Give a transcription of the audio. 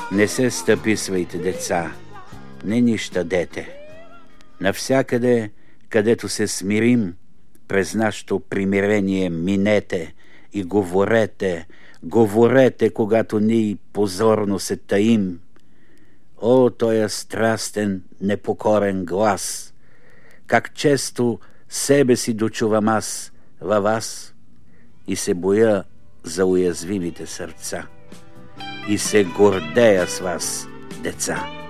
Не се стъписвайте, деца, не ни щадете. Навсякъде, където се смирим, през нашето примирение минете и говорете, когато ние позорно се таим. О, тоя страстен, непокорен глас! Как често себе си дочувам аз във вас и се боя за уязвимите сърца. И се гордея с вас, деца.